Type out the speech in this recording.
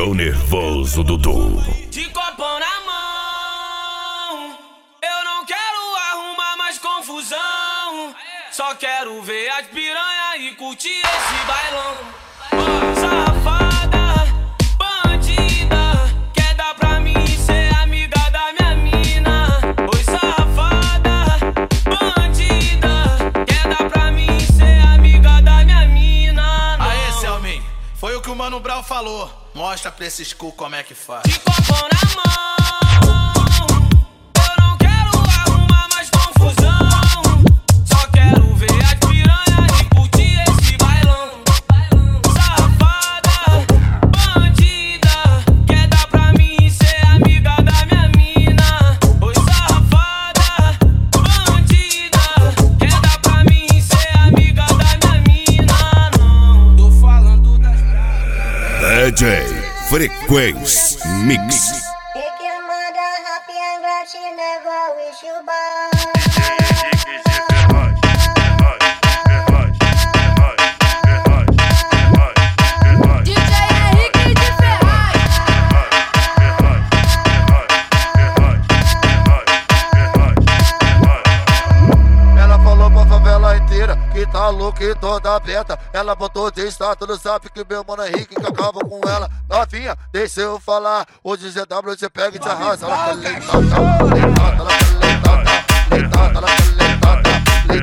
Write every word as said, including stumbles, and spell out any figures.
Ficou nervoso, Dudu. De copão na mão, eu não quero arrumar mais confusão. Só quero ver as piranha e curtir esse bailão. Oh, safada, bandida, quer dar pra mim ser amiga da minha mina. Oi, safada, bandida, quer dar pra mim ser amiga da minha mina. Não. Aê, Selmin, foi o que o Mano Brown falou. Mostra pra esses cu como é que faz. De copão na mão, eu não quero arrumar mais confusão. Só quero ver as piranha e curtir esse bailão. Safada, bandida, quer dar pra mim ser amiga da minha mina. Oi, safada, bandida, quer dar pra mim ser amiga da minha mina. Não, tô falando das D J Frequência Mix. Que manda rap and rap never wish you bye. D J Henrique de Ferraz. Ela falou pra favela inteira que tá louca e toda aberta. Ela botou de status no zap que meu mano Henrique que acaba com ela. Novinha, deixa eu falar. Hoje Z W você pega e te arrasa. Ela quer leitada, leitada, ela quer leitada, leitada, ela quer leitada, leitada,